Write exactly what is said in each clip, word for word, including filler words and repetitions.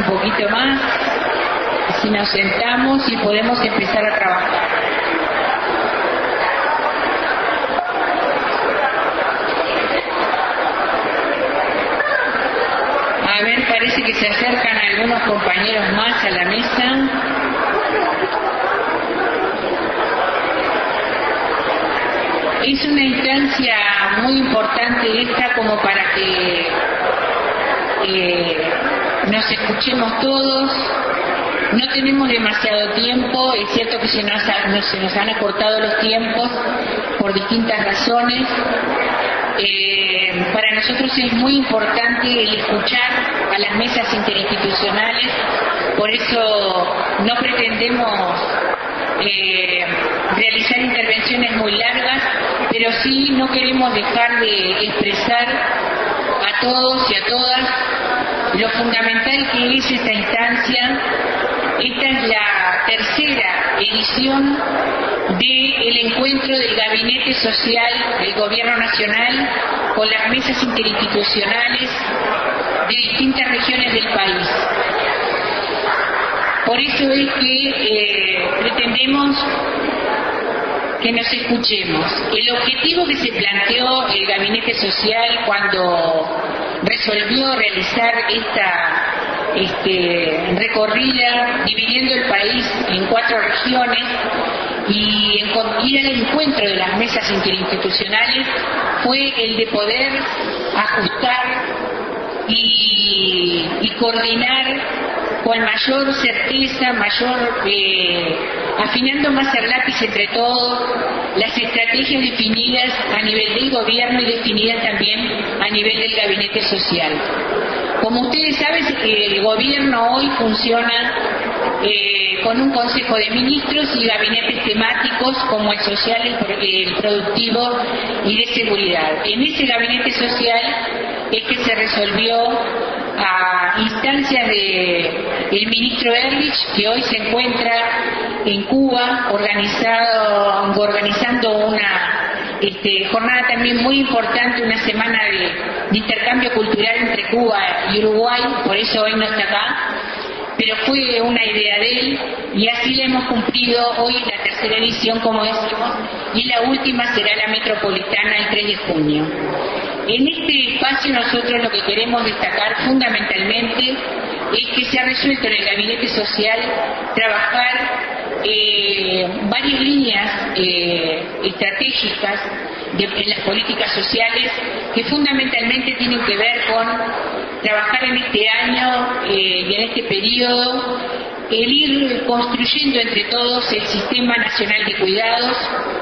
un poquito más, si nos sentamos y podemos empezar a trabajar. A ver, parece que se acercan algunos compañeros más a la mesa. Es una instancia muy importante esta como para que eh, nos escuchemos todos. No tenemos demasiado tiempo, es cierto que se nos, ha, se nos han acortado los tiempos por distintas razones. Eh, para nosotros es muy importante el escuchar a las mesas interinstitucionales, por eso no pretendemos eh, realizar intervenciones muy largas, pero sí no queremos dejar de expresar a todos y a todas lo fundamental que es esta instancia. Esta es la tercera edición del encuentro del Gabinete Social del Gobierno Nacional con las mesas interinstitucionales de distintas regiones del país. Por eso es que eh, pretendemos que nos escuchemos. El objetivo que se planteó el Gabinete Social cuando resolvió realizar esta este, recorrida dividiendo el país en cuatro regiones y en, ir al encuentro de las mesas interinstitucionales fue el de poder ajustar y, y coordinar con mayor certeza, mayor eh, afinando más el lápiz entre todos las estrategias definidas a nivel del gobierno y definidas también a nivel del gabinete social. Como ustedes saben, el gobierno hoy funciona eh, con un consejo de ministros y gabinetes temáticos como el social, el, el productivo y de seguridad. En ese gabinete social es que se resolvió a instancias de el ministro Ehrlich, que hoy se encuentra en Cuba organizado, organizando una este, jornada también muy importante, una semana de, de intercambio cultural entre Cuba y Uruguay, por eso hoy no está acá, pero fue una idea de él y así la hemos cumplido hoy la tercera edición, como decimos, y la última será la metropolitana el tres de junio. En este espacio nosotros lo que queremos destacar fundamentalmente es que se ha resuelto en el Gabinete Social trabajar eh, varias líneas eh, estratégicas de, en las políticas sociales que fundamentalmente tienen que ver con trabajar en este año eh, y en este periodo el ir construyendo entre todos el Sistema Nacional de Cuidados,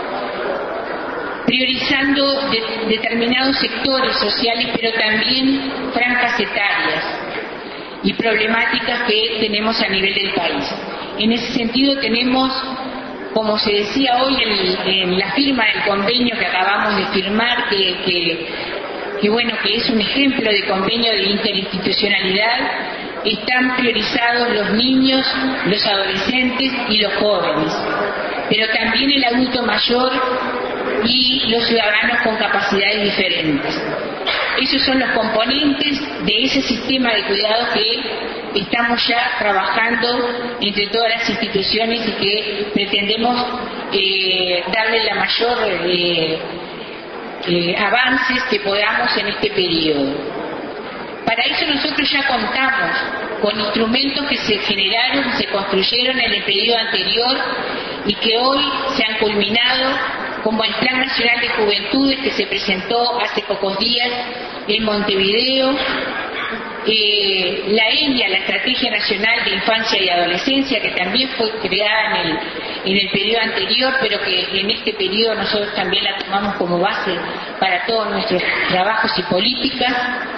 priorizando de, determinados sectores sociales, pero también franjas etarias y problemáticas que tenemos a nivel del país. En ese sentido tenemos, como se decía hoy en, en la firma del convenio que acabamos de firmar, que, que, que bueno, que es un ejemplo de convenio de interinstitucionalidad, están priorizados los niños, los adolescentes y los jóvenes, pero también el adulto mayor y los ciudadanos con capacidades diferentes. Esos son los componentes de ese sistema de cuidados que estamos ya trabajando entre todas las instituciones y que pretendemos eh, darle la mayor eh, eh, avances que podamos en este periodo. Para eso nosotros ya contamos con instrumentos que se generaron y se construyeron en el periodo anterior y que hoy se han culminado, como el Plan Nacional de Juventudes que se presentó hace pocos días en Montevideo, eh, la ENIA, la Estrategia Nacional de Infancia y Adolescencia, que también fue creada en el, en el periodo anterior, pero que en este periodo nosotros también la tomamos como base para todos nuestros trabajos y políticas.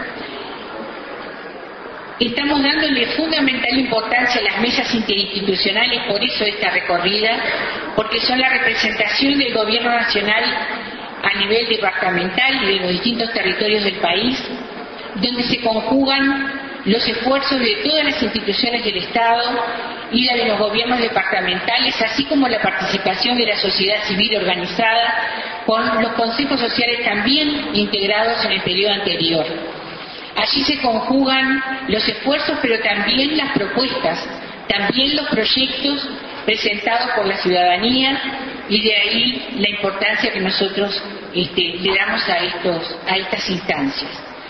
Estamos dándole fundamental importancia a las mesas interinstitucionales, por eso esta recorrida, porque son la representación del gobierno nacional a nivel departamental y de los distintos territorios del país, donde se conjugan los esfuerzos de todas las instituciones del Estado y la de los gobiernos departamentales, así como la participación de la sociedad civil organizada, con los consejos sociales también integrados en el periodo anterior. Allí se conjugan los esfuerzos, pero también las propuestas, también los proyectos presentados por la ciudadanía, y de ahí la importancia que nosotros este, le damos a, estos, a estas instancias.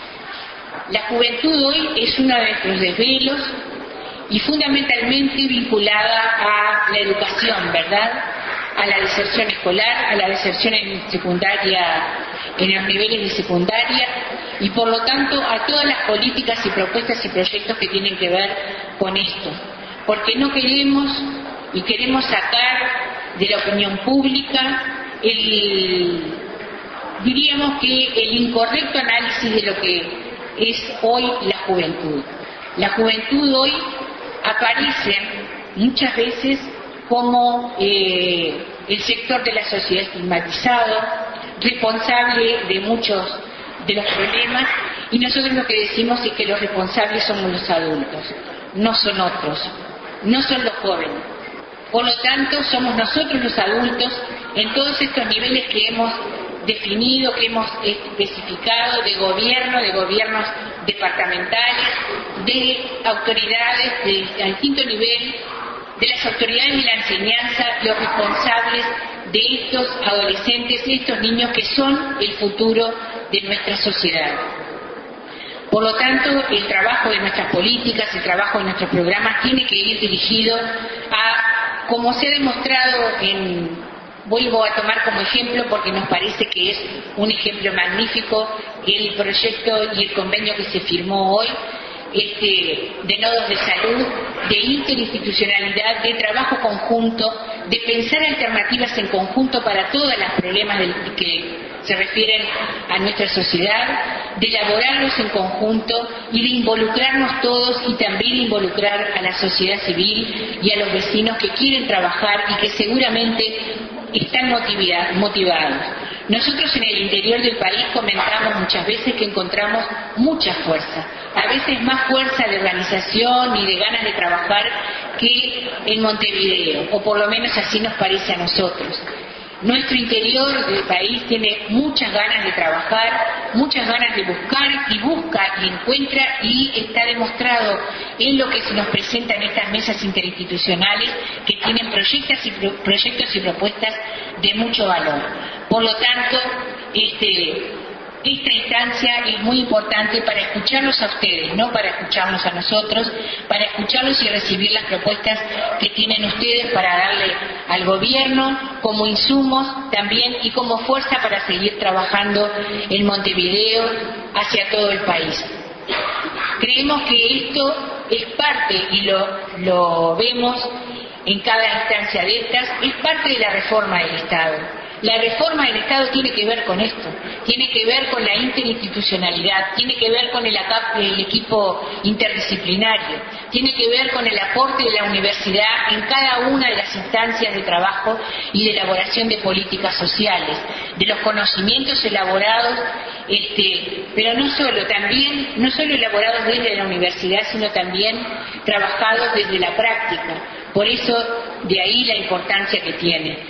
La juventud hoy es uno de nuestros desvelos y fundamentalmente vinculada a la educación, ¿verdad? A la deserción escolar, a la deserción en secundaria, en los niveles de secundaria, y por lo tanto a todas las políticas y propuestas y proyectos que tienen que ver con esto, porque no queremos y queremos sacar de la opinión pública el, diríamos que el incorrecto análisis de lo que es hoy la juventud. La juventud hoy aparece muchas veces como eh, el sector de la sociedad estigmatizado, responsable de muchos de los problemas, y nosotros lo que decimos es que los responsables somos los adultos, no son otros, no son los jóvenes. Por lo tanto, somos nosotros los adultos en todos estos niveles que hemos definido, que hemos especificado, de gobierno, de gobiernos departamentales, de autoridades de distinto nivel, de las autoridades de la enseñanza, los responsables de estos adolescentes, de estos niños que son el futuro de nuestra sociedad. Por lo tanto, el trabajo de nuestras políticas, el trabajo de nuestros programas tiene que ir dirigido a, como se ha demostrado en, vuelvo a tomar como ejemplo porque nos parece que es un ejemplo magnífico, el proyecto y el convenio que se firmó hoy, Este, de nodos de salud, de interinstitucionalidad, de trabajo conjunto, de pensar alternativas en conjunto para todos los problemas del, que se refieren a nuestra sociedad, de elaborarlos en conjunto y de involucrarnos todos y también involucrar a la sociedad civil y a los vecinos que quieren trabajar y que seguramente están motivados. Nosotros en el interior del país comentamos muchas veces que encontramos mucha fuerza, a veces más fuerza de organización y de ganas de trabajar que en Montevideo, o por lo menos así nos parece a nosotros. Nuestro interior del país tiene muchas ganas de trabajar, muchas ganas de buscar, y busca y encuentra, y está demostrado en lo que se nos presenta en estas mesas interinstitucionales, que tienen proyectos y, pro, proyectos y propuestas de mucho valor. Por lo tanto, este, esta instancia es muy importante para escucharlos a ustedes, no para escucharnos a nosotros, para escucharlos y recibir las propuestas que tienen ustedes para darle al gobierno como insumos también y como fuerza para seguir trabajando en Montevideo hacia todo el país. Creemos que esto es parte, y lo, lo vemos en cada instancia de estas, es parte de la reforma del Estado. La reforma del Estado tiene que ver con esto, tiene que ver con la interinstitucionalidad, tiene que ver con el, el equipo interdisciplinario, tiene que ver con el aporte de la universidad en cada una de las instancias de trabajo y de elaboración de políticas sociales, de los conocimientos elaborados, este, pero no solo, también, no solo elaborados desde la universidad, sino también trabajados desde la práctica. Por eso, de ahí la importancia que tiene.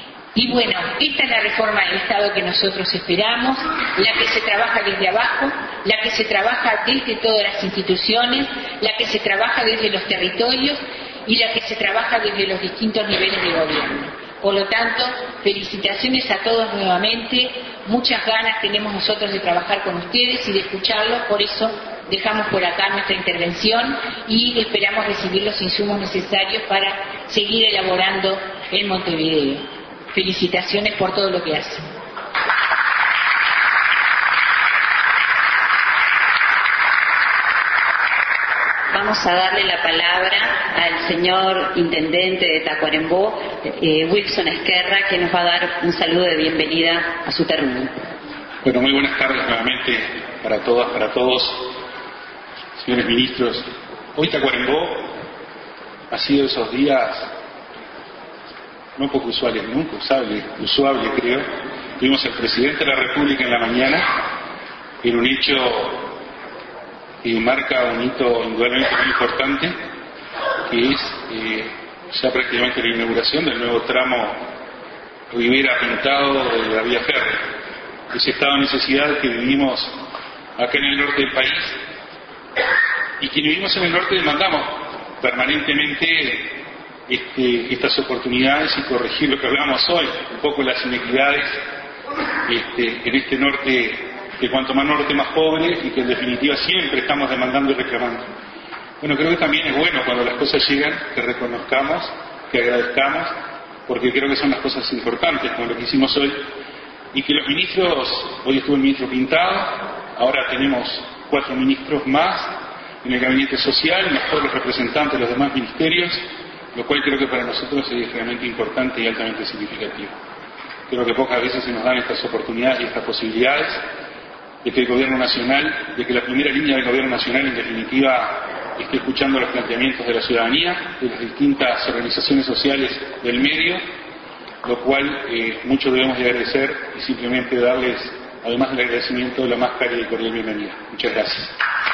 Y bueno, esta es la reforma del Estado que nosotros esperamos, la que se trabaja desde abajo, la que se trabaja desde todas las instituciones, la que se trabaja desde los territorios y la que se trabaja desde los distintos niveles de gobierno. Por lo tanto, felicitaciones a todos nuevamente, muchas ganas tenemos nosotros de trabajar con ustedes y de escucharlos, por eso dejamos por acá nuestra intervención y esperamos recibir los insumos necesarios para seguir elaborando en Montevideo. Felicitaciones por todo lo que hacen. Vamos a darle la palabra al señor intendente de Tacuarembó, eh, Wilson Esquerra, que nos va a dar un saludo de bienvenida a su terruño. Bueno, muy buenas tardes nuevamente para todas, para todos, señores ministros. Hoy Tacuarembó ha sido esos días no poco usuales, nunca usable, usuable creo. Tuvimos al presidente de la República en la mañana en un hecho que marca un hito indudablemente muy importante, que es eh, ya prácticamente la inauguración del nuevo tramo Rivera Pintado de la vía férrea. Ese estado de necesidad que vivimos acá en el norte del país, y quienes vivimos en el norte demandamos permanentemente este, estas oportunidades y corregir lo que hablamos hoy, un poco las inequidades este, en este norte, que cuanto más norte más pobre, y que en definitiva siempre estamos demandando y reclamando. Bueno, creo que también es bueno cuando las cosas llegan que reconozcamos, que agradezcamos, porque creo que son las cosas importantes, como lo que hicimos hoy, y que los ministros, hoy estuvo el ministro Pintado, ahora tenemos cuatro ministros más en el gabinete social, más todos los representantes de los demás ministerios, lo cual creo que para nosotros es realmente importante y altamente significativo. Creo que pocas veces se nos dan estas oportunidades y estas posibilidades de que el gobierno nacional, de que la primera línea del gobierno nacional en definitiva esté escuchando los planteamientos de la ciudadanía, de las distintas organizaciones sociales del medio, lo cual eh, mucho debemos de agradecer y simplemente darles, además del agradecimiento, la más cálida y cordial bienvenida. Muchas gracias.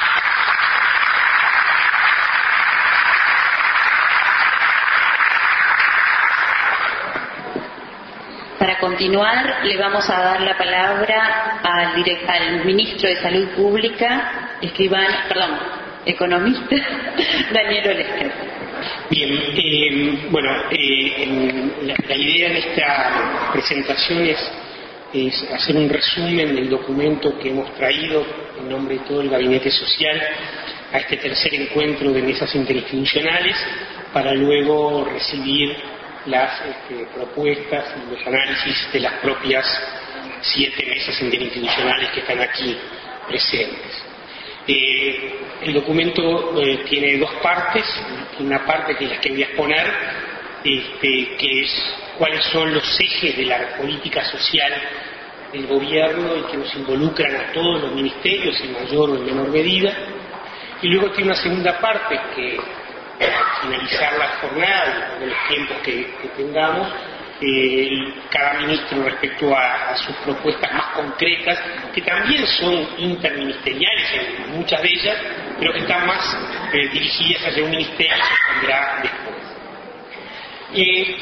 Para continuar, le vamos a dar la palabra al, direct, al ministro de Salud Pública, escribano, perdón, economista, Daniel Olesker. Bien, eh, bueno, eh, en la, la idea de esta presentación es, es hacer un resumen del documento que hemos traído en nombre de todo el Gabinete Social a este tercer encuentro de mesas interinstitucionales, para luego recibir las este, propuestas y los análisis de las propias siete mesas interinstitucionales que están aquí presentes. Eh, el documento eh, tiene dos partes, una parte que es la que voy a exponer, este, que es cuáles son los ejes de la política social del gobierno y que nos involucran a todos los ministerios en mayor o en menor medida, y luego tiene una segunda parte que, al finalizar la jornada de los tiempos que, que tengamos, eh, cada ministro respecto a, a sus propuestas más concretas, que también son interministeriales en muchas de ellas, pero que están más eh, dirigidas hacia un ministerio, se tendrá después. Eh,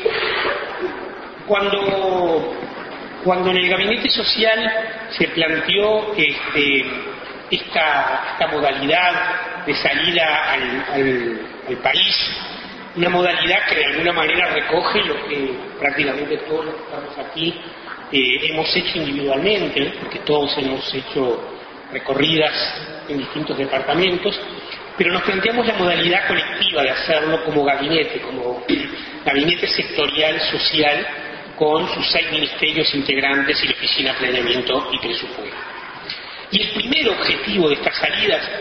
cuando, cuando en el Gabinete Social se planteó este, esta, esta modalidad de salida al, al, al país, una modalidad que de alguna manera recoge lo que prácticamente todos los que estamos aquí eh, hemos hecho individualmente, porque todos hemos hecho recorridas en distintos departamentos, pero nos planteamos la modalidad colectiva de hacerlo como gabinete, como gabinete sectorial social, con sus seis ministerios integrantes y la Oficina de Planeamiento y Presupuesto. Y el primer objetivo de estas salidas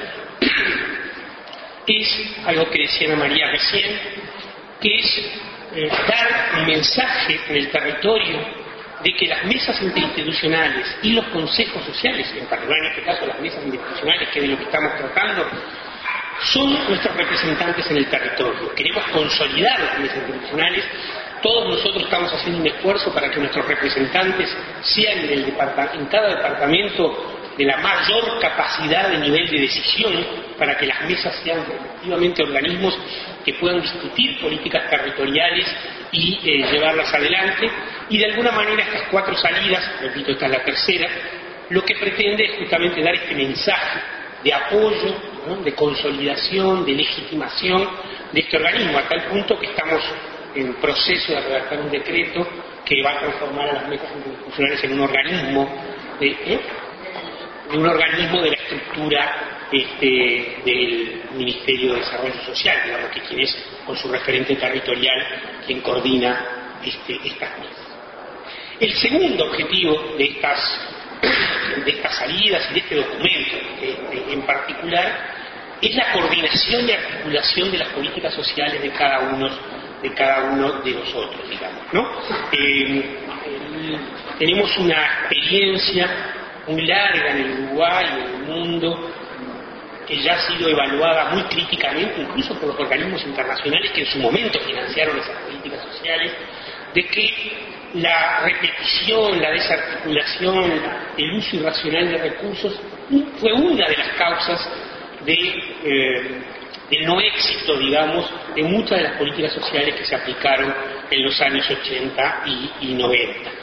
es algo que decía Ana María recién, que es eh, dar un mensaje en el territorio de que las mesas interinstitucionales y los consejos sociales, en particular en este caso las mesas interinstitucionales, que es de lo que estamos tratando, son nuestros representantes en el territorio. Queremos consolidar las mesas interinstitucionales. Todos nosotros estamos haciendo un esfuerzo para que nuestros representantes sean en, el depart- en cada departamento de la mayor capacidad de nivel de decisión, para que las mesas sean efectivamente organismos que puedan discutir políticas territoriales y eh, llevarlas adelante. Y de alguna manera estas cuatro salidas, repito, esta es la tercera, lo que pretende es justamente dar este mensaje de apoyo, ¿no?, de consolidación, de legitimación de este organismo, a tal punto que estamos en proceso de redactar un decreto que va a transformar a las mesas interinstitucionales en un organismo de, ¿eh? de un organismo de la estructura este, del Ministerio de Desarrollo Social, digamos, que quien es, con su referente territorial, quien coordina este, estas mesas. El segundo objetivo de estas, de estas salidas y de este documento este, en particular es la coordinación y articulación de las políticas sociales de cada uno de cada uno de nosotros, digamos, ¿no? Eh, eh, tenemos una experiencia muy larga en el Uruguay y en el mundo, que ya ha sido evaluada muy críticamente, incluso por los organismos internacionales que en su momento financiaron esas políticas sociales, de que la repetición, la desarticulación, el uso irracional de recursos fue una de las causas de, eh, del no éxito, digamos, de muchas de las políticas sociales que se aplicaron en los años ochenta y, y noventa.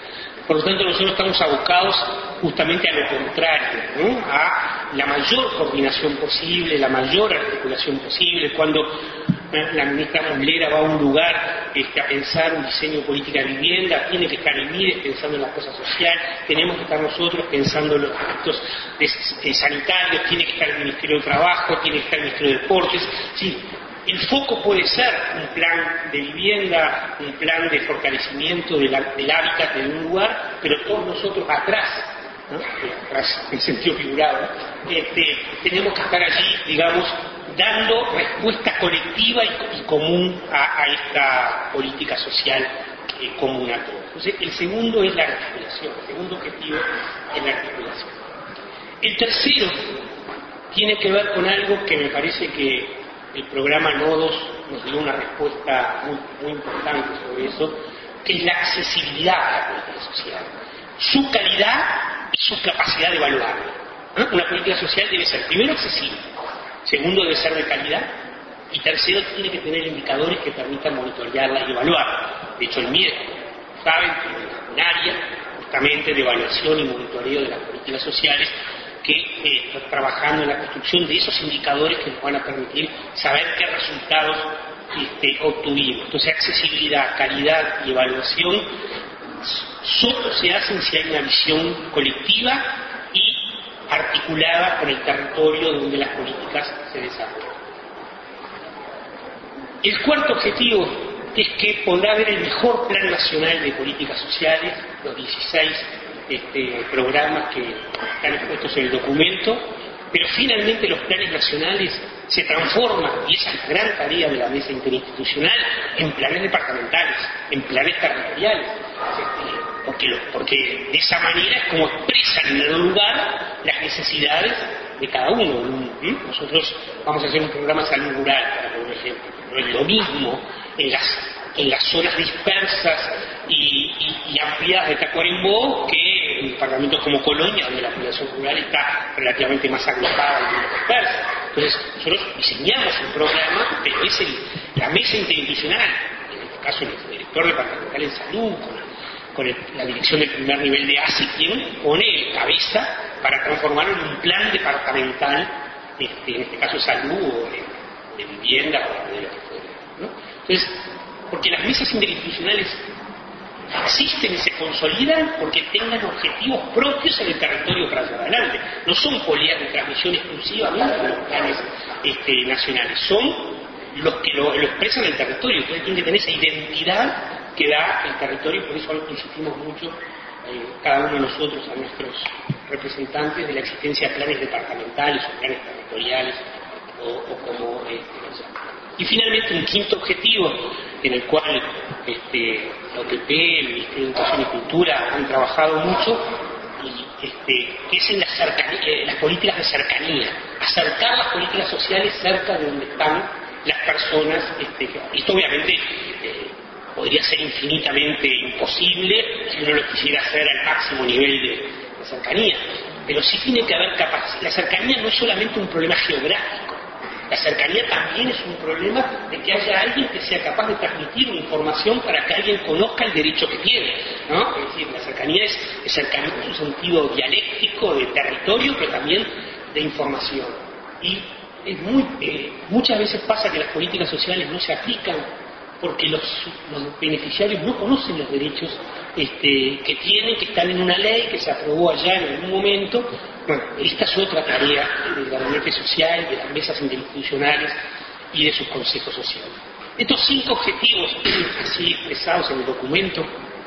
Por lo tanto, nosotros estamos abocados justamente a lo contrario, ¿no? A la mayor coordinación posible, la mayor articulación posible. Cuando eh, la ministra Muslera va a un lugar este, a pensar un diseño de política de vivienda, tiene que estar el MIDES pensando en la cosa social, tenemos que estar nosotros pensando en los aspectos de, de sanitarios, tiene que estar el Ministerio de Trabajo, tiene que estar el Ministerio de Deportes. Sí, el foco puede ser un plan de vivienda, un plan de fortalecimiento de la, del hábitat de un lugar, pero todos nosotros atrás, ¿no? Atrás en sentido figurado, este, tenemos que estar allí, digamos, dando respuesta colectiva y, y común a, a esta política social eh, común a todos. Entonces, el segundo es la articulación, el segundo objetivo es la articulación. El tercero tiene que ver con algo que me parece que el programa Nodos nos dio una respuesta muy, muy importante sobre eso, que es la accesibilidad a la política social, su calidad y su capacidad de evaluarla. ¿Eh? Una política social debe ser, primero, accesible, segundo, debe ser de calidad, y tercero, tiene que tener indicadores que permitan monitorearla y evaluarla. De hecho, el MIDES, saben, tiene un área justamente de evaluación y monitoreo de las políticas sociales, que eh, está trabajando en la construcción de esos indicadores que nos van a permitir saber qué resultados este, obtuvimos. Entonces, accesibilidad, calidad y evaluación solo se hacen si hay una visión colectiva y articulada con el territorio donde las políticas se desarrollan. El cuarto objetivo es que podrá haber el mejor plan nacional de políticas sociales, los dieciséis Este, programas que están expuestos en el documento, pero finalmente los planes nacionales se transforman, y esa es la gran tarea de la mesa interinstitucional, en planes departamentales, en planes territoriales, este, porque, porque de esa manera es como expresan en el lugar las necesidades de cada uno. ¿Mm? Nosotros vamos a hacer un programa de salud rural, para poner un ejemplo, no es lo mismo en las en las zonas dispersas y, y, y ampliadas de Tacuarembó que en departamentos como Colonia, donde la población rural está relativamente más agrupada y menos dispersa. Entonces, nosotros diseñamos un programa, pero es el, la mesa interinstitucional, en este caso el director departamental en salud, con, con el, la dirección del primer nivel de A S I, quien pone en cabeza para transformarlo en un plan departamental, este, en este caso de salud o de, de vivienda o de lo que fuera, ¿no? Entonces, porque las mesas interinstitucionales existen y se consolidan porque tengan objetivos propios en el territorio para llevar adelante. No son poleas de transmisión exclusivamente de los planes este, nacionales, son los que lo, lo expresan en el territorio. Entonces tienen que tener esa identidad que da el territorio, y por eso insistimos mucho eh, cada uno de nosotros a nuestros representantes de la existencia de planes departamentales o planes territoriales o, o como este, no sé. Y finalmente un quinto objetivo en el cual este, la O T P, el Ministerio de Educación y Cultura han trabajado mucho, y, este, que es en la cercanía, eh, las políticas de cercanía, acercar las políticas sociales cerca de donde están las personas. Este, esto obviamente eh, podría ser infinitamente imposible si uno lo quisiera hacer al máximo nivel de, de cercanía, pero sí tiene que haber capacidad. La cercanía no es solamente un problema geográfico. La cercanía también es un problema de que haya alguien que sea capaz de transmitir una información para que alguien conozca el derecho que tiene, ¿no? Es decir, la cercanía es, es cercanía en su sentido dialéctico, de territorio, pero también de información. Y es muy, eh, muchas veces pasa que las políticas sociales no se aplican porque los, los beneficiarios no conocen los derechos este, que tienen, que están en una ley que se aprobó allá en algún momento. Bueno, esta es otra tarea del gabinete social, de las mesas interinstitucionales y de sus consejos sociales. Estos cinco objetivos, así expresados en el documento,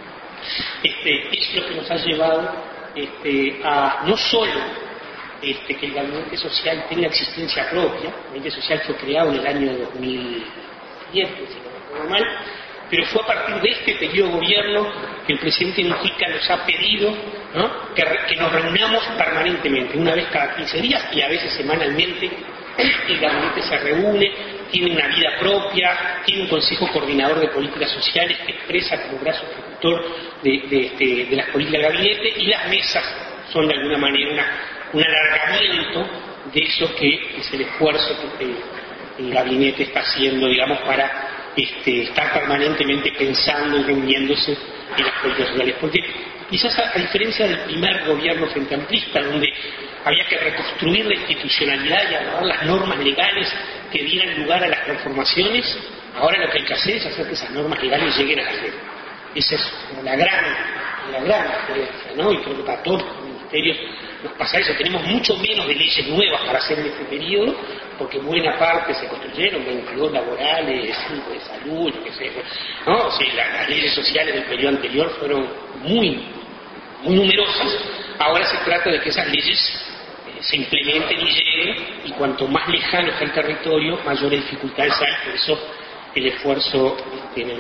este, es lo que nos ha llevado este, a no solo este, que el gabinete social tenga existencia propia. El gabinete social fue creado en el año dos mil diez, si no me acuerdo mal, pero fue a partir de este periodo de gobierno que el presidente Mujica nos ha pedido, ¿no?, que, que nos reunamos permanentemente, una vez cada quince días y a veces semanalmente. El gabinete se reúne, tiene una vida propia, tiene un consejo coordinador de políticas sociales que expresa como brazo ejecutor de, de, de, de las políticas del gabinete, y las mesas son de alguna manera una, un alargamiento de eso que es el esfuerzo que el, el gabinete está haciendo, digamos, para este, estar permanentemente pensando y reuniéndose en las políticas sociales. Porque quizás a, a diferencia del primer gobierno frente amplista, donde había que reconstruir la institucionalidad y agarrar las normas legales que dieran lugar a las transformaciones, ahora lo que hay que hacer es hacer que esas normas legales lleguen a la gente. Esa es la gran, la gran diferencia, ¿no? Y creo que para todos los ministerios nos pasa eso. Tenemos mucho menos de leyes nuevas para hacer en este periodo, porque buena parte se construyeron, veintidós laborales, cinco de salud, yo qué sé, ¿no? O sea, las, las leyes sociales del periodo anterior fueron muy, muy numerosas. Ahora se trata de que esas leyes eh, se implementen y lleguen, y cuanto más lejano está el territorio, mayores dificultades hay, por eso el esfuerzo tiene.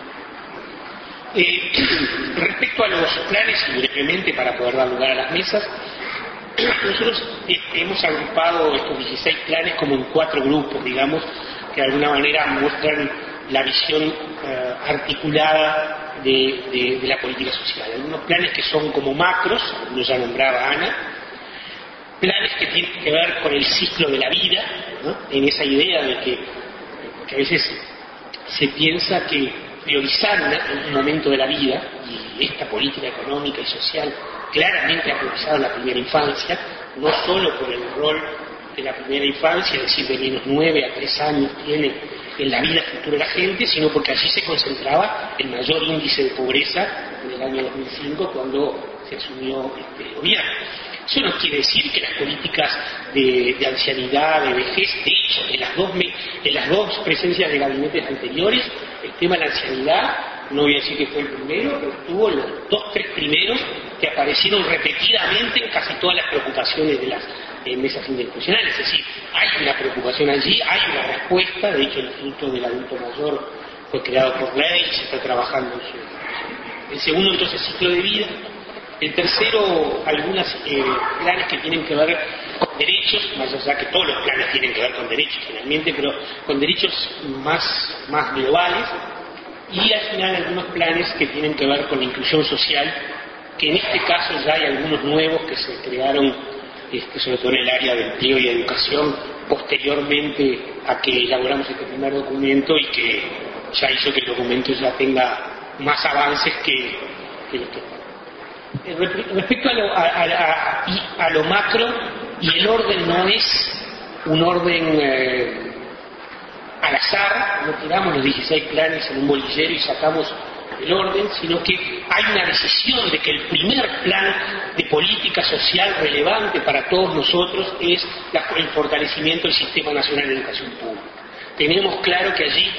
Eh, respecto a los planes, y brevemente para poder dar lugar a las mesas, nosotros eh, hemos agrupado estos dieciséis planes como en cuatro grupos, digamos, que de alguna manera muestran la visión eh, articulada de, de, de la política social. Algunos planes que son como macros, como ya nombraba Ana, planes que tienen que ver con el ciclo de la vida, ¿no? En esa idea de que, que a veces se piensa que priorizar en un momento de la vida, y esta política económica y social claramente ha priorizado la primera infancia, no solo por el rol de la primera infancia, es decir, de menos nueve a tres años tiene en la vida futura de la gente, sino porque allí se concentraba el mayor índice de pobreza en el año dos mil cinco, cuando se asumió este gobierno. Eso no quiere decir que las políticas de, de ancianidad, de vejez, de hecho, en las dos, en las dos presencias de gabinetes anteriores, el tema de la ancianidad, no voy a decir que fue el primero, pero estuvo los dos, tres primeros que aparecieron repetidamente en casi todas las preocupaciones de las eh, mesas interinstitucionales. Es decir, hay una preocupación allí, hay una respuesta. De hecho, el Instituto del Adulto Mayor fue creado por ley y se está trabajando en su... El segundo, entonces, ciclo de vida. El tercero, algunos eh, planes que tienen que ver con derechos, más allá que todos los planes tienen que ver con derechos finalmente, pero con derechos más, más globales. Y al final algunos planes que tienen que ver con la inclusión social, que en este caso ya hay algunos nuevos que se crearon, este, sobre todo en el área de empleo y educación, posteriormente a que elaboramos este primer documento, y que ya hizo que el documento ya tenga más avances que, que los que... Respecto a lo, a, a, a, a lo macro, y el orden no es un orden eh, al azar, no tiramos los dieciséis planes en un bolillero y sacamos el orden, sino que hay una decisión de que el primer plan de política social relevante para todos nosotros es la, el fortalecimiento del Sistema Nacional de Educación Pública. Tenemos claro que allí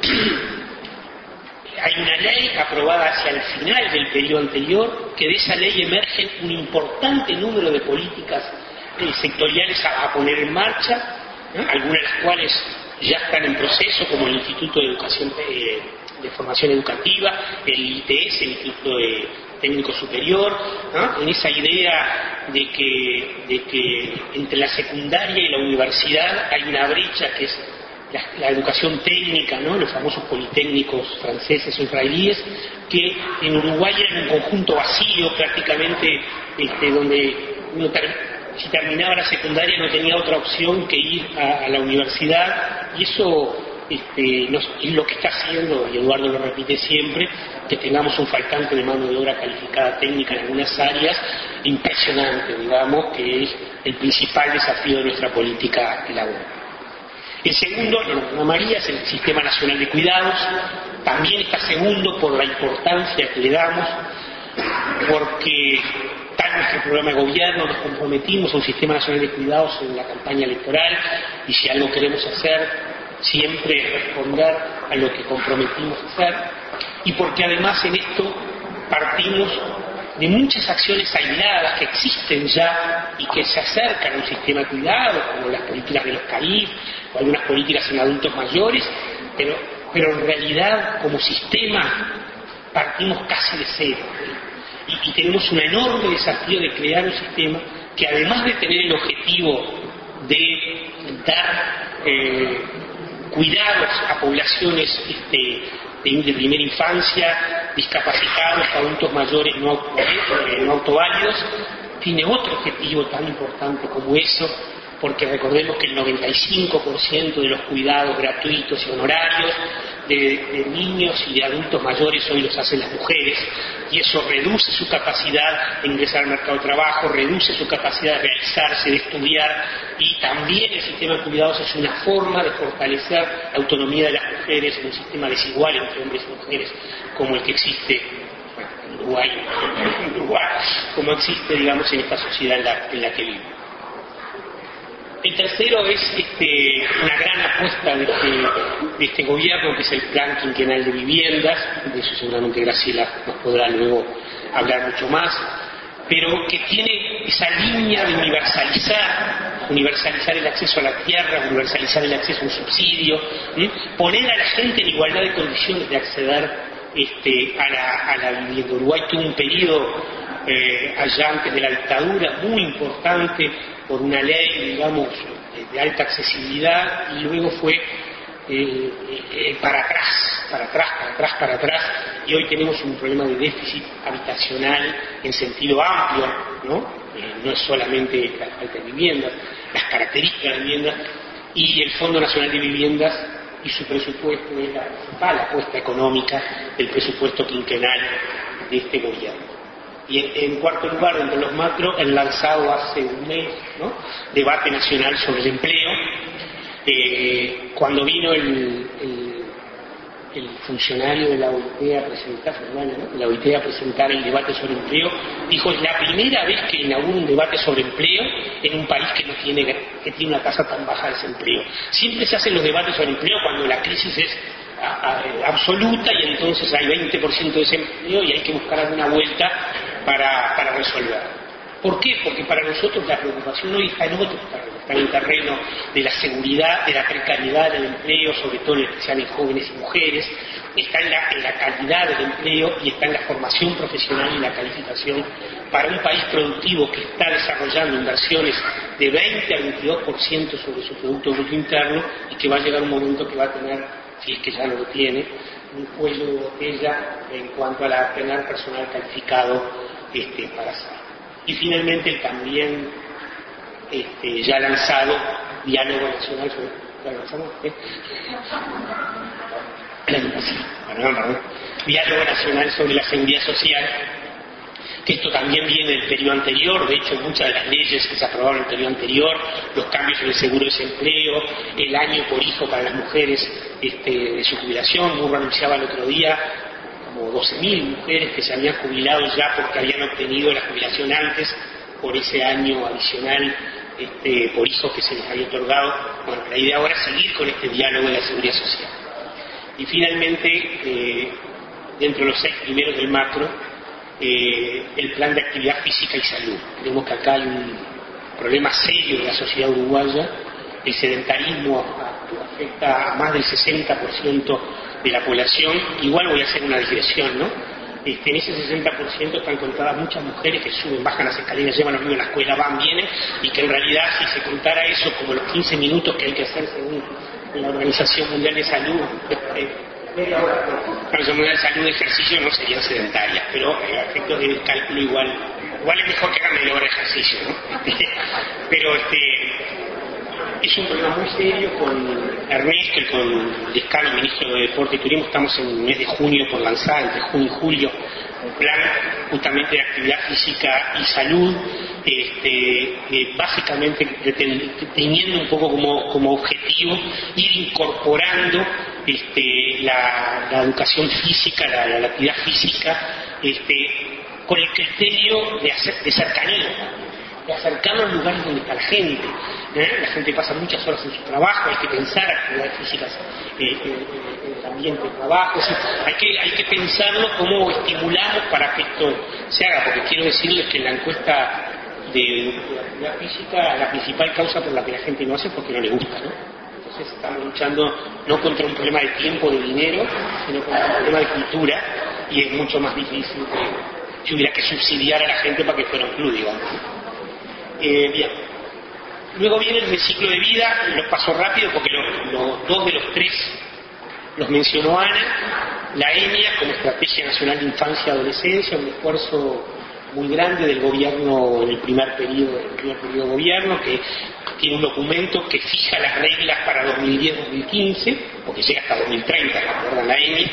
hay una ley aprobada hacia el final del periodo anterior, que de esa ley emergen un importante número de políticas eh, sectoriales a, a poner en marcha, ¿no? Algunas de las cuales ya están en proceso, como el Instituto de Educación eh, de Formación Educativa, el I T S, el Instituto de Técnico Superior, ¿no? En esa idea de que, de que entre la secundaria y la universidad hay una brecha que es La, la educación técnica, ¿no? Los famosos politécnicos franceses o israelíes, que en Uruguay eran un conjunto vacío prácticamente, este, donde uno ter, si terminaba la secundaria no tenía otra opción que ir a, a la universidad, y eso este, nos, es lo que está haciendo, y Eduardo lo repite siempre, que tengamos un faltante de mano de obra calificada técnica en algunas áreas impresionante, digamos, que es el principal desafío de nuestra política laboral. El segundo, lo nombró María, es el Sistema Nacional de Cuidados. También está segundo por la importancia que le damos, porque tal nuestro programa de gobierno nos comprometimos a un Sistema Nacional de Cuidados en la campaña electoral, y si algo queremos hacer, siempre responder a lo que comprometimos hacer, y porque además en esto partimos de muchas acciones aisladas que existen ya y que se acercan a un sistema de cuidados, como las políticas de los C A I F o algunas políticas en adultos mayores, pero, pero en realidad como sistema partimos casi de cero, ¿eh? y, y tenemos un enorme desafío de crear un sistema que, además de tener el objetivo de dar eh, cuidados a poblaciones este, de, de primera infancia, discapacitados, adultos mayores no, eh, no autoválidos, tiene otro objetivo tan importante como eso, porque recordemos que el noventa y cinco por ciento de los cuidados gratuitos y honorarios de, de niños y de adultos mayores hoy los hacen las mujeres, y eso reduce su capacidad de ingresar al mercado de trabajo, reduce su capacidad de realizarse, de estudiar, y también el sistema de cuidados es una forma de fortalecer la autonomía de las mujeres en un sistema desigual entre hombres y mujeres como el que existe en Uruguay, en Uruguay como existe, digamos, en esta sociedad en la, en la que vivimos. El tercero es este, una gran apuesta de este, de este gobierno, que es el Plan Quinquenal de Viviendas. De eso seguramente Graciela nos podrá luego hablar mucho más, pero que tiene esa línea de universalizar, universalizar el acceso a la tierra, universalizar el acceso a un subsidio, ¿sí? Poner a la gente en igualdad de condiciones de acceder este, a, la, a la vivienda. Uruguay tuvo un periodo eh, allá antes de la dictadura muy importante por una ley, digamos, de alta accesibilidad, y luego fue eh, eh, para atrás, para atrás, para atrás, para atrás, y hoy tenemos un problema de déficit habitacional en sentido amplio, ¿no? Eh, no es solamente la falta de viviendas, las características de viviendas, y el Fondo Nacional de Viviendas y su presupuesto es la principal apuesta económica del presupuesto quinquenal de este gobierno. Y en, en cuarto lugar, entre los macro, el lanzado hace un mes, ¿no? Debate nacional sobre el empleo. Eh, cuando vino el, el, el funcionario de la O I T a presentar, ¿no? la O I T a presentar el debate sobre empleo, dijo: es la primera vez que inaugura un debate sobre empleo en un país que no tiene que tiene una tasa tan baja de desempleo. Siempre se hacen los debates sobre empleo cuando la crisis es a, a, absoluta, y entonces hay veinte por ciento de desempleo y hay que buscar alguna vuelta para, para resolver. ¿Por qué? Porque para nosotros la preocupación hoy está en otro terreno, está en el terreno de la seguridad, de la precariedad del empleo, sobre todo en especial en jóvenes y mujeres, está en la, en la calidad del empleo, y está en la formación profesional y la calificación para un país productivo que está desarrollando inversiones de veinte a veintidós por ciento sobre su Producto Bruto Interno, y que va a llegar un momento que va a tener, si es que ya no lo tiene, un cuello de botella en cuanto a la, tener personal calificado este, para hacer. Y finalmente el también este, ya lanzado Diálogo Nacional sobre... ¿Ya lanzamos? ¿Eh? Perdón, perdón. Diálogo Nacional sobre la Seguridad Social, que esto también viene del periodo anterior. De hecho, muchas de las leyes que se aprobaron en el periodo anterior, los cambios en el seguro de desempleo, el año por hijo para las mujeres este, de su jubilación. Murro anunciaba el otro día como doce mil mujeres que se habían jubilado ya porque habían obtenido la jubilación antes por ese año adicional este, por hijo que se les había otorgado. Bueno, la idea ahora es seguir con este diálogo de la seguridad social. Y finalmente, eh, dentro de los seis primeros del macro, eh, el plan de actividad física y salud. Creemos que acá hay un problema serio de la sociedad uruguaya. El sedentarismo afecta a más del sesenta por ciento de la población. Igual voy a hacer una digresión, ¿no? Este, en ese sesenta por ciento están contadas muchas mujeres que suben, bajan las escaleras, llevan a los niños a la escuela, van, vienen, y que en realidad, si se contara eso como los quince minutos que hay que hacer según la Organización Mundial de Salud, eh, media hora, no, la Organización Mundial de Salud de ejercicio no serían sedentarias, pero a efectos del cálculo igual, igual es mejor que hagan media hora de ejercicio, ¿no? Pero este... es un problema muy serio. Con Ernesto y con Lescano, ministro de Deporte y Turismo, estamos en el mes de junio por lanzar, entre junio y julio, un plan justamente de actividad física y salud, este, eh, básicamente teniendo un poco como, como objetivo ir incorporando este, la, la educación física, la, la, la actividad física, este, con el criterio de, hacer, de cercanía, de acercarnos a los lugares donde está la gente. ¿eh? La gente pasa muchas horas en su trabajo, hay que pensar actividades físicas eh, eh, en el ambiente de trabajo, es decir, hay que, hay que pensarlo cómo estimulamos para que esto se haga, porque quiero decirles que en la encuesta de, de actividad física, la principal causa por la que la gente no hace es porque no le gusta, ¿no? Entonces estamos luchando no contra un problema de tiempo, de dinero, sino contra un problema de cultura, y es mucho más difícil que si hubiera que subsidiar a la gente para que fuera un club, digamos. Eh, bien. Luego viene el reciclo de vida, los paso rápido porque los, los dos de los tres los mencionó Ana. La E N I A como Estrategia Nacional de Infancia y Adolescencia, un esfuerzo muy grande del gobierno, en el primer periodo, el primer periodo de gobierno, que tiene un documento que fija las reglas para dos mil diez a dos mil quince, porque llega hasta dos mil treinta, recuerdan la E N I.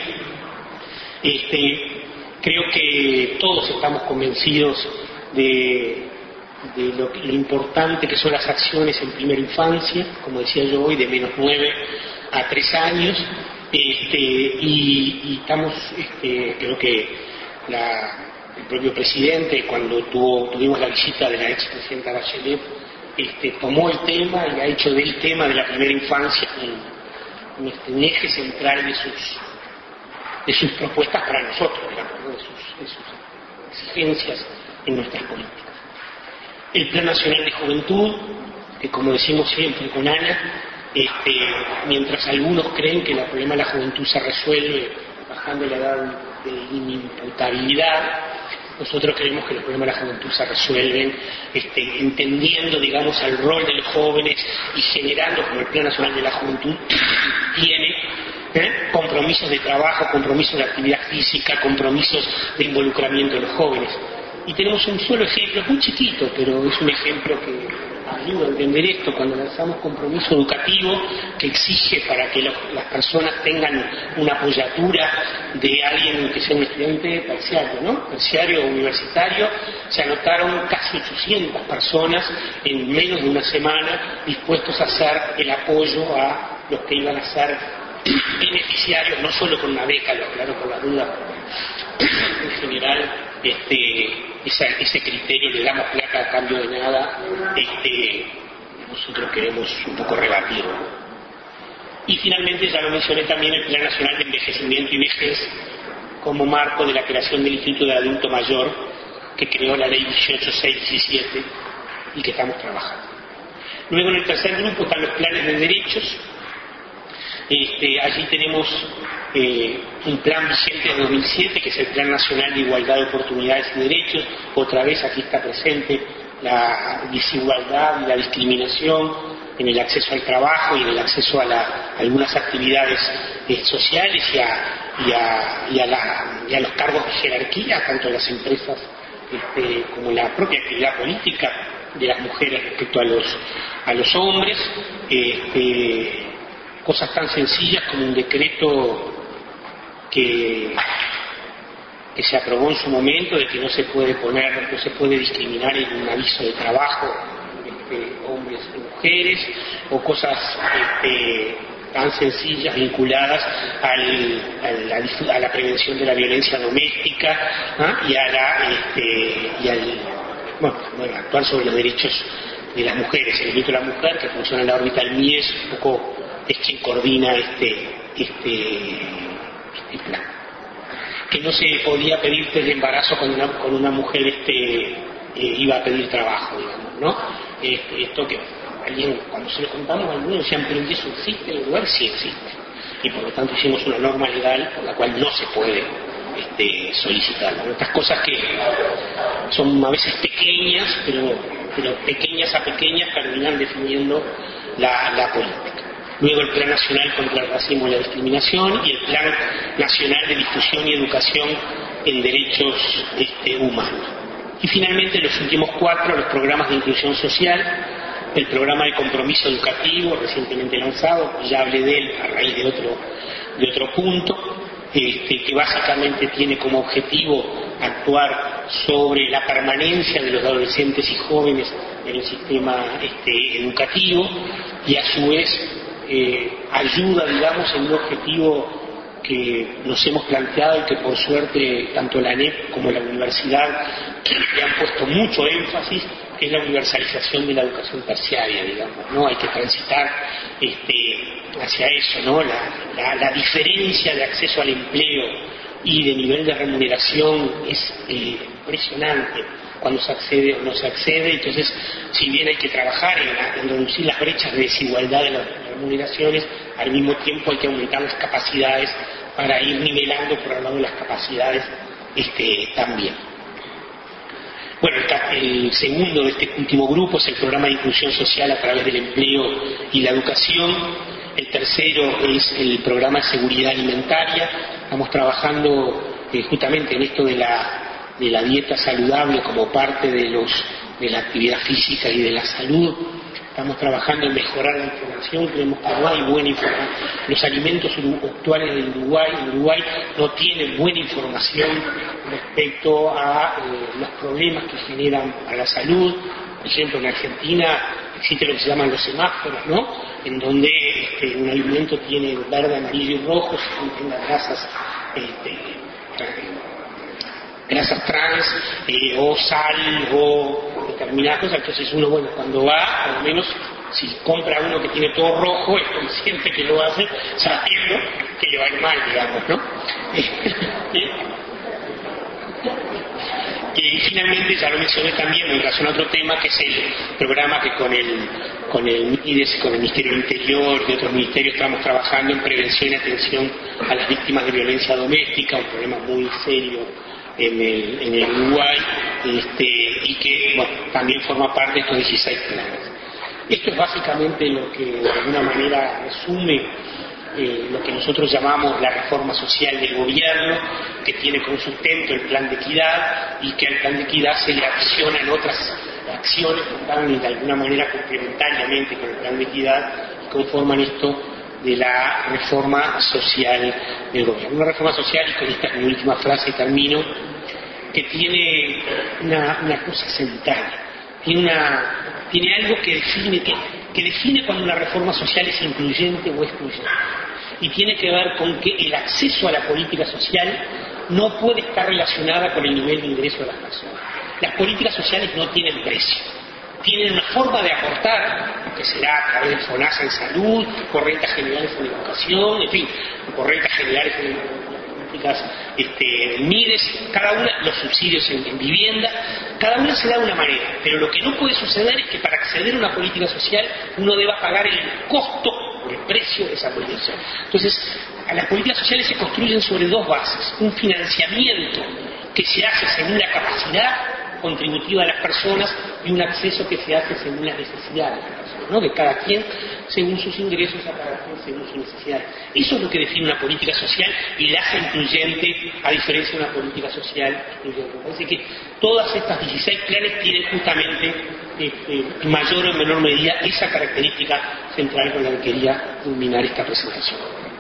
Este, creo que todos estamos convencidos de, de lo, lo importante que son las acciones en primera infancia, como decía yo hoy, de menos nueve a tres años, este, y, y estamos, este, creo que la, el propio presidente, cuando tuvo, tuvimos la visita de la expresidenta Bachelet, este, tomó el tema y ha hecho del tema de la primera infancia un, un, un eje central de sus, de sus propuestas para nosotros, digamos, ¿no? de, sus, de sus exigencias en nuestras políticas. El Plan Nacional de Juventud, que como decimos siempre con Ana, este, mientras algunos creen que el problema de la juventud se resuelve bajando la edad de inimputabilidad, nosotros creemos que los problemas de la juventud se resuelven este, entendiendo, digamos, el rol de los jóvenes y generando, como el Plan Nacional de la Juventud tiene, ¿eh? compromisos de trabajo, compromisos de actividad física, compromisos de involucramiento de los jóvenes. Y tenemos un solo ejemplo, muy chiquito, pero es un ejemplo que ayuda a entender esto, cuando lanzamos compromiso educativo que exige para que los, las personas tengan una apoyatura de alguien que sea un estudiante terciario, ¿no? Terciario o universitario, se anotaron casi ochocientas personas en menos de una semana dispuestos a hacer el apoyo a los que iban a ser beneficiarios, no solo con una beca, lo aclaro por la duda, en general, este, esa, ese criterio, le damos plata a cambio de nada, este, nosotros queremos un poco rebatirlo. Y finalmente, ya lo mencioné también, el Plan Nacional de Envejecimiento y Vejez como marco de la creación del Instituto de Adulto Mayor, que creó la Ley dieciocho mil seiscientos diecisiete y que estamos trabajando. Luego, en el tercer grupo están los planes de derechos. Este, allí tenemos eh, un plan vigente de dos mil siete, que es el Plan Nacional de Igualdad de Oportunidades y Derechos. Otra vez aquí está presente la desigualdad y la discriminación en el acceso al trabajo y en el acceso a, la, a algunas actividades eh, sociales y a, y, a, y, a la, y a los cargos de jerarquía, tanto en las empresas este, como en la propia actividad política de las mujeres respecto a los, a los hombres. Este, cosas tan sencillas como un decreto que, que se aprobó en su momento de que no se puede poner, no se puede discriminar en un aviso de trabajo este, hombres y mujeres, o cosas este, tan sencillas vinculadas al, al, a la prevención de la violencia doméstica, ¿ah? y a la este, y al bueno, bueno, actuar sobre los derechos de las mujeres. El Instituto de la Mujer, que funciona en la órbita del M I E S, un poco es quien coordina este, este, este plan. Que no se podía pedir test de embarazo cuando una, con una mujer este, eh, iba a pedir trabajo, digamos, ¿no? Este, esto que alguien, cuando se lo contamos a algunos decían, pero ¿eso existe en el lugar? Sí existe. Y por lo tanto hicimos una norma legal por la cual no se puede este, solicitar. ¿no? Estas cosas que son a veces pequeñas, pero, pero pequeñas a pequeñas terminan definiendo la, la política. Luego el Plan Nacional contra el Racismo y la Discriminación y el Plan Nacional de Difusión y Educación en Derechos este, Humanos. Y finalmente los últimos cuatro, los programas de inclusión social, el programa de compromiso educativo recientemente lanzado, ya hablé de él a raíz de otro, de otro punto, este, que básicamente tiene como objetivo actuar sobre la permanencia de los adolescentes y jóvenes en el sistema este, educativo y a su vez Eh, ayuda, digamos, en un objetivo que nos hemos planteado y que por suerte tanto la A N E P como la universidad le han puesto mucho énfasis, que es la universalización de la educación terciaria, digamos, ¿no? Hay que transitar este, hacia eso, ¿no? La, la, la diferencia de acceso al empleo y de nivel de remuneración es eh, impresionante cuando se accede o no se accede. Entonces, si bien hay que trabajar en, la, en reducir las brechas de desigualdad de las remuneraciones, al mismo tiempo hay que aumentar las capacidades para ir nivelando por el lado de las capacidades este, también. Bueno, el, el segundo de este último grupo es el programa de inclusión social a través del empleo y la educación. El tercero es el programa de seguridad alimentaria. Estamos trabajando eh, justamente en esto de la de la dieta saludable como parte de, los, de la actividad física y de la salud. Estamos trabajando en mejorar la información, creemos que no hay buena información. Los alimentos actuales de Uruguay, en Uruguay no tienen buena información respecto a eh, los problemas que generan a la salud. Por ejemplo, en Argentina existe lo que se llaman los semáforos, ¿no? En donde este, un alimento tiene verde, amarillo y rojo, si contiene grasas, este, grasas trans, eh, o sal, o determinadas cosas. Entonces uno, bueno, cuando va, al menos si compra uno que tiene todo rojo, es consciente que lo hace sabiendo que le va a ir mal, digamos, ¿no? Y finalmente, ya lo mencioné también en relación a otro tema, que es el programa que con el con el MIDES, con el Ministerio del Interior y otros ministerios estamos trabajando en prevención y atención a las víctimas de violencia doméstica, un problema muy serio en el, en el Uruguay, este, y que bueno, también forma parte de estos dieciséis planes. Esto es básicamente lo que de alguna manera resume Eh, lo que nosotros llamamos la reforma social del gobierno, que tiene como sustento el plan de equidad, y que al plan de equidad se le adicionan otras acciones que están de alguna manera complementariamente con el plan de equidad y conforman esto de la reforma social del gobierno. Una reforma social, y con esta es mi última frase y termino, que tiene una, una cosa central, tiene, una, tiene algo que define, que, que define cuando una reforma social es incluyente o excluyente. Y tiene que ver con que el acceso a la política social no puede estar relacionada con el nivel de ingreso de las personas. Las políticas sociales no tienen precio. Tienen una forma de aportar, que será a través del FONASA en salud, por rentas generales en educación, en fin, por rentas generales en políticas este, MIDES, cada una, los subsidios en, en vivienda, cada una se da de una manera. Pero lo que no puede suceder es que para acceder a una política social uno deba pagar el costo por el precio de esa política social. Entonces, las políticas sociales se construyen sobre dos bases: un financiamiento que se hace según la capacidad contributiva de las personas y un acceso que se hace según las necesidades de las personas, ¿no? De cada quien según sus ingresos, a cada quien según sus necesidades. Eso es lo que define una política social y la hace incluyente, a diferencia de una política social excluyente. Así que todas estas dieciséis planes tienen justamente este, en mayor o menor medida esa característica central con la que quería culminar esta presentación.